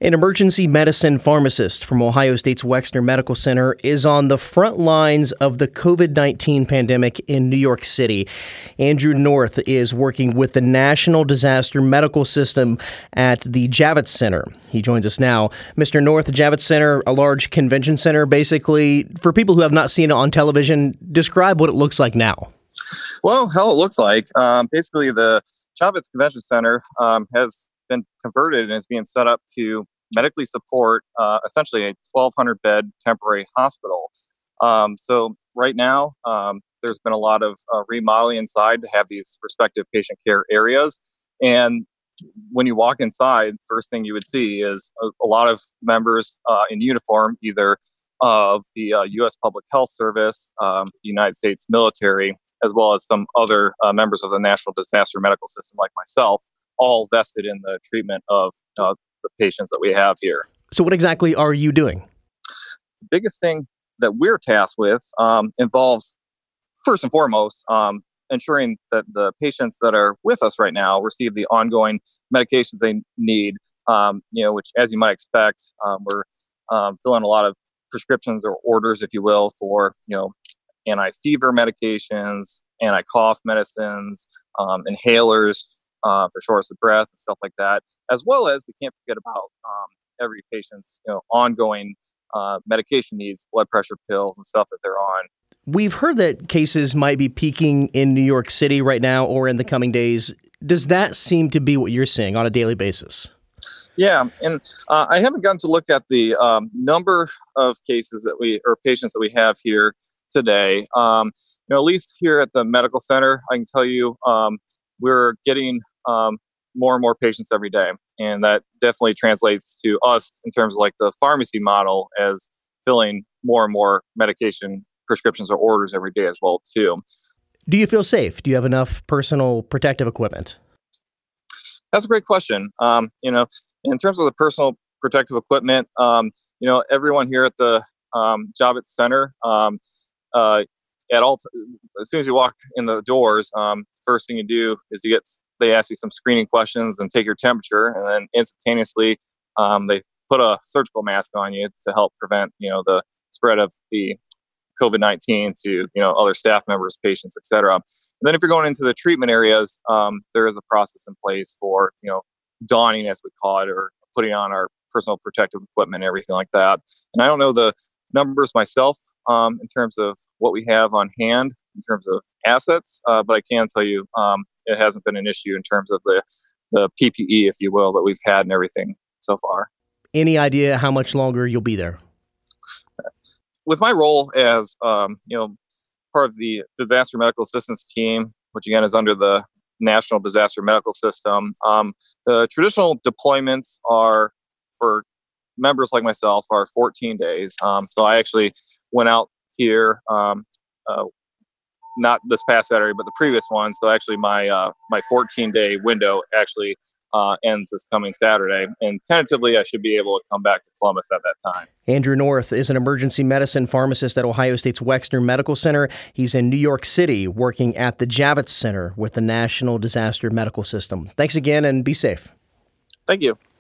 An emergency medicine pharmacist from Ohio State's Wexner Medical Center is on the front lines of the COVID-19 pandemic in New York City. Andrew North is working with the National Disaster Medical System at the Javits Center. He joins us now. Mr. North, the Javits Center, a large convention center, basically. For people who have not seen it on television, describe what it looks like now. Well, how it looks like, basically the Javits Convention Center has been converted and is being set up to medically support essentially a 1,200-bed temporary hospital. So right now, there's been a lot of remodeling inside to have these respective patient care areas. And when you walk inside, first thing you would see is a lot of members in uniform, either of the U.S. Public Health Service, the United States military, as well as some other members of the National Disaster Medical System like myself, all vested in the treatment of the patients that we have here. So what exactly are you doing? The biggest thing that we're tasked with involves, first and foremost, ensuring that the patients that are with us right now receive the ongoing medications they need, which, as you might expect, we're filling a lot of prescriptions or orders, if you will, for, anti-fever medications, anti-cough medicines, inhalers, for shortness of breath and stuff like that, as well as we can't forget about every patient's ongoing medication needs, blood pressure pills and stuff that they're on. We've heard that cases might be peaking in New York City right now or in the coming days. Does that seem to be what you're seeing on a daily basis? Yeah, and I haven't gotten to look at the number of cases patients that we have here today. At least here at the medical center, I can tell you we're getting more and more patients every day. And that definitely translates to us in terms of like the pharmacy model as filling more and more medication prescriptions or orders every day as well, too. Do you feel safe? Do you have enough personal protective equipment? That's a great question. In terms of the personal protective equipment, everyone here at the Javits Center, as soon as you walk in the doors, first thing you do is they ask you some screening questions and take your temperature, and then instantaneously they put a surgical mask on you to help prevent the spread of the COVID-19 to other staff members, patients, etc. And then if you're going into the treatment areas, there is a process in place for donning, as we call it, or putting on our personal protective equipment and everything like that. And I don't know the numbers myself in terms of what we have on hand in terms of assets, but I can tell you it hasn't been an issue in terms of the PPE, if you will, that we've had and everything so far. Any idea how much longer you'll be there? With my role as part of the disaster medical assistance team, which again is under the National Disaster Medical System, the traditional deployments are for members like myself are 14 days. So I actually went out here, not this past Saturday, but the previous one. So actually my 14-day window actually ends this coming Saturday. And tentatively, I should be able to come back to Columbus at that time. Andrew North is an emergency medicine pharmacist at Ohio State's Wexner Medical Center. He's in New York City working at the Javits Center with the National Disaster Medical System. Thanks again and be safe. Thank you.